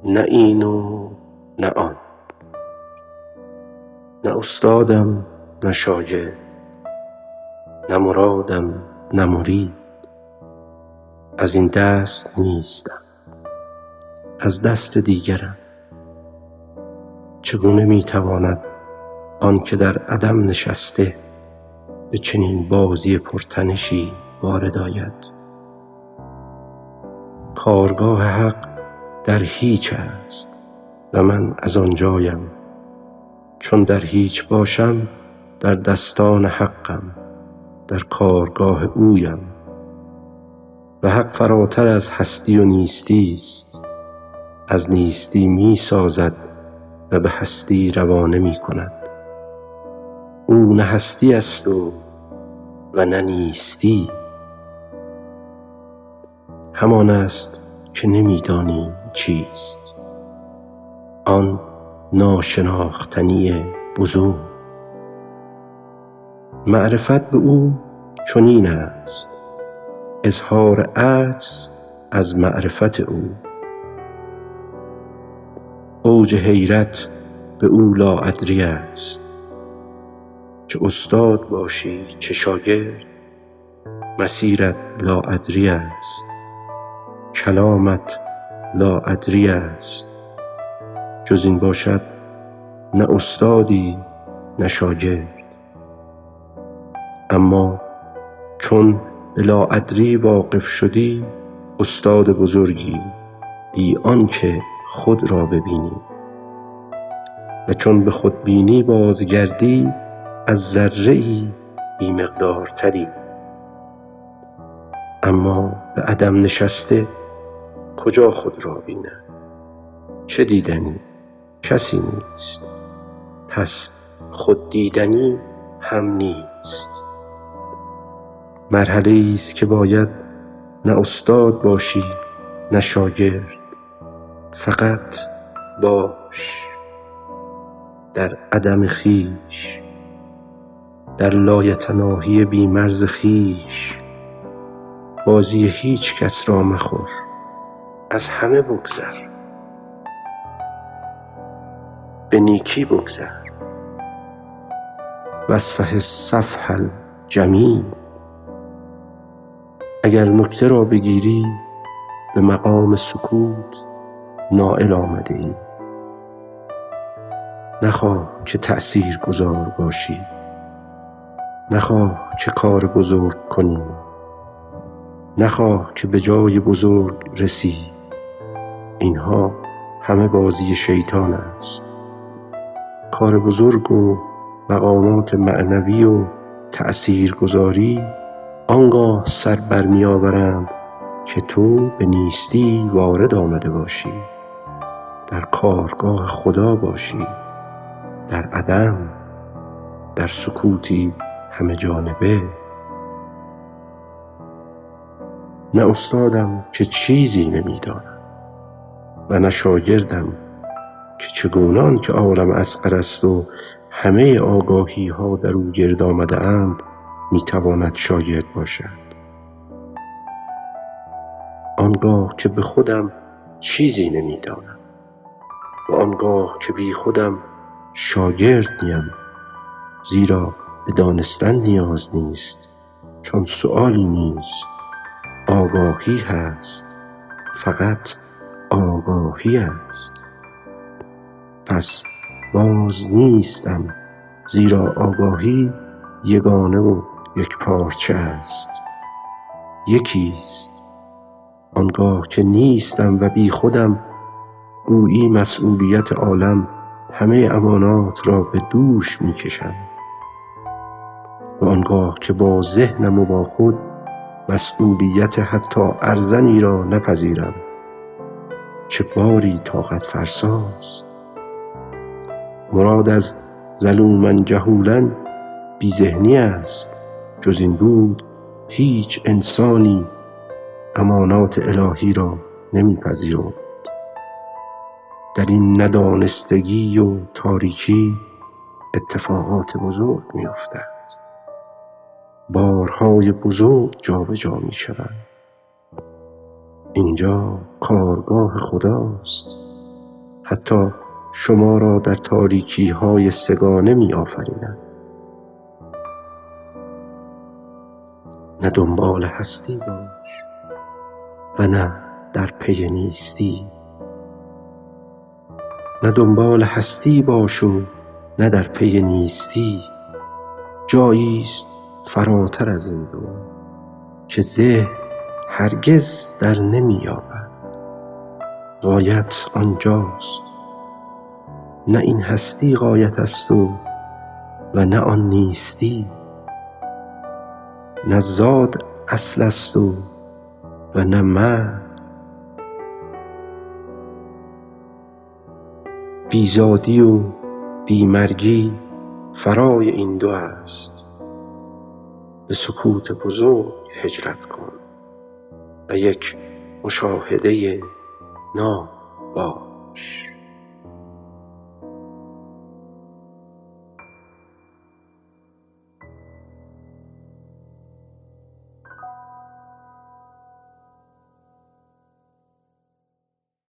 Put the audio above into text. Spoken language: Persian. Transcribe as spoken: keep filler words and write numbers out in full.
نه این و نه آن، نه استادم نه شاگرد، نه مرادم نه مرید. از این دست نیستم، از دست دیگرم. چگونه میتواند آن که در عدم نشسته به چنین بازی پرتنشی وارد آید؟ کارگاه حق در هیچ است و من از آنجایم. چون در هیچ باشم در دستان حقم، در کارگاه اویم. و حق فراتر از هستی و نیستی است، از نیستی می سازد و به هستی روانه می کند. او نه هستی است و و نه نیستی. همان است که نمی‌دانی چیست، آن ناشناختنی بزرگ. معرفت به او چنین است، اظهار عجز از معرفت او. اوج حیرت به او لاادری است. چه استاد باشی چه شاگرد، مسیرت لاادری است، کلامت لاادری است. جز این باشد نه استادی نه شاگرد. اما چون به لاادری واقف شدی، استاد بزرگی بی آنکه خود را ببینی. و چون به خود بینی بازگردی، از ذره‌ای بی مقدارتری. اما به عدم نشسته کجا خود را بیند؟ چه دیدنی؟ کسی نیست. پس خود دیدنی هم نیست. مرحله است که باید نه استاد باشی نه شاگرد، فقط باش در عدم خویش، در لایتناهی بی مرز خویش. بازی هیچ کس را مخور، از همه بگذر، به نیکی بگذر. واصفح الصفح الجمیل. اگر نکته را بگیری به مقام سکوت نائل آمده ای. نخواه که تأثیر گذار باشی، نخواه که کار بزرگ کنی، نخواه که به جای بزرگ رسی. اینها همه بازی شیطان است. کار بزرگ و مقامات معنوی و تأثیر گذاری آنگاه سر برمی آورند که تو به نیستی وارد آمده باشی، در کارگاه خدا باشی، در عدم، در سکوتی همه جانبه. نه استادم که چیزی نمی‌دانم و نه شاگردم که چگونان که عالم اصغر است و همه آگاهی ها در او گرد آمده اند میتواند شاگرد باشد. آنگاه که به خودم چیزی نمی‌دانم و آنگاه که بی خودم شاگرد نیم، زیرا به دانستن نیاز نیست، چون سؤالی نیست، آگاهی هست، فقط آگاهی است. پس باز نیستم، زیرا آگاهی یگانه و یک پارچه است، یکیست. آنگاه که نیستم و بی خودم، گویی مسئولیت عالم همه امانات را به دوش می کشم. و آنگاه که با ذهنم و با خود مسئولیت حتی ارزنی را نپذیرم، چه باری طاقت فرساست. مراد از ظلوما جهولا بی ذهنی است. جز این بود هیچ انسانی امانات الهی را نمیپذیرد. در این ندانستگی و تاریکی اتفاقات بزرگ می افتد. بارهای بزرگ جا به جا می شوند. اینجا کارگاه خداست. حتی شما را در تاریکی های سگانه می آفریند. نه دنبال هستی باش و نه در پی نیستی. نه دنبال هستی باش و نه در پی نیستی. جاییست فراتر از این دو که ذهن هرگز در نمی یابد. غایت آنجاست. نه این هستی غایت است و و نه آن نیستی. نه زاد اصل است و و نه مرگ. بیزادی و بیمرگی فرای این دو است. به سکوت بزرگ هجرت کن و یک مشاهده ناب باش.